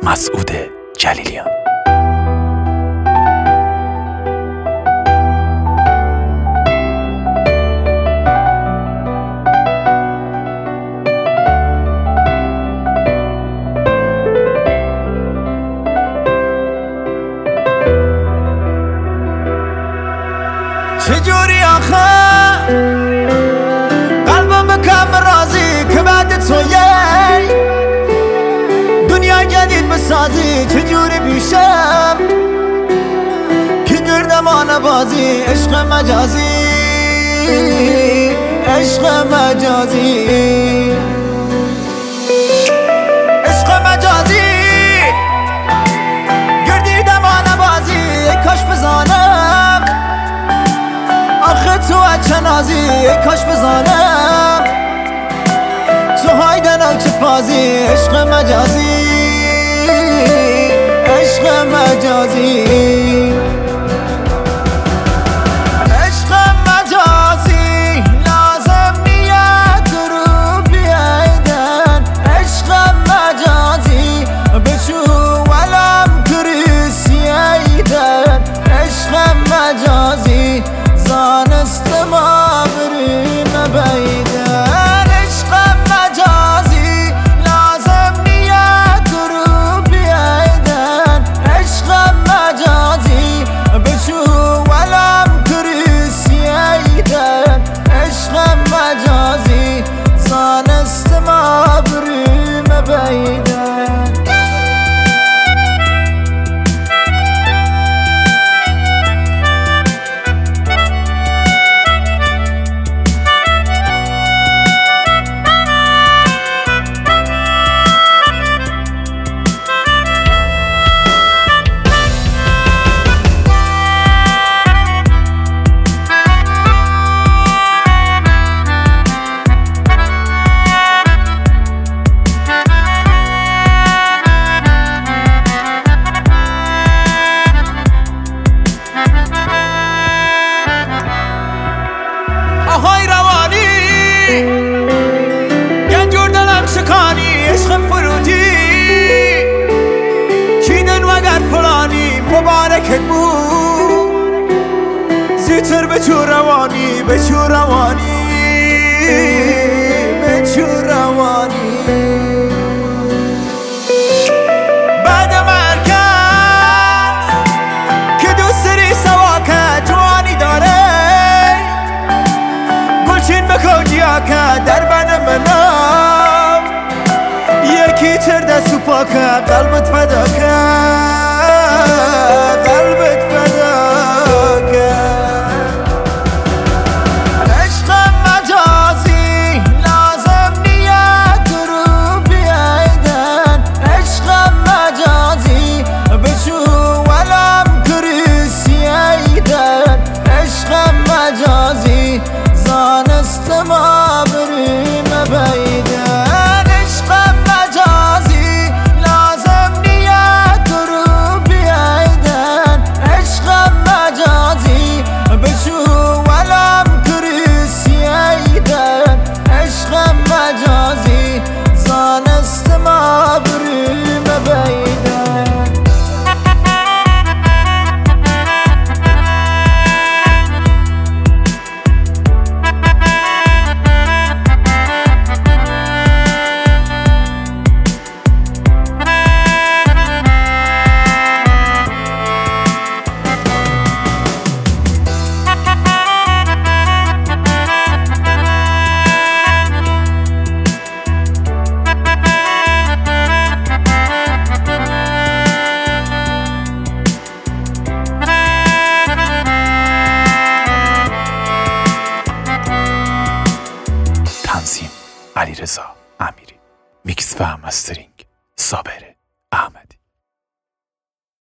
مسعود جلیلیان. چجوری آخه قلبم بکم رازی که بعد تویی دنیا جدید بسازی، چجوری بیشم که گردمان بازی، عشق مجازی، عشق مجازی، عشق مجازی، گردیدمان بازی، کاش بزانم آخه تو چه نازی، ای کاش بزانم تو هایدن او چه پازی، عشق مجازی، عشق مجازی، عشق مجازی، لازم نیت رو بیایدن، عشق مجازی بچو ولم کریسیایدن، عشق مجازی زانست ما بریم بیدن، عشق مجازی لازم نیت رو بیایدن، عشق مجازی بچو ولم کریسیایدن، عشق مجازی زانست ما بریم بیدن. آهای روانی گنجور دلم شکانی، عشق فرودی چیدن وگر فلانی، مبارکت بود زیتر بچو روانی، بچو روانی، بچو روانی، بعد مرکز که دوست داری سواکه جوانی داره، گلچین بکوجیا که در بن منام یکی تر دست و پاکه، قلبت فدا که، قلبت فدا که، عشق مجازی لازم نیت رو بیایدن، عشق مجازی بچو ولم کریسیایدن، عشق مجازی زانست ما بریم بیدن، عشق مجازی لازم نیت رو بیایدن، عشق مجازی بچو ولم کریسیایدن، عشق مجازی زانست ما بریم بیدن. تنظیم علیرضا امیری، میکس و مسترینگ صابر احمد.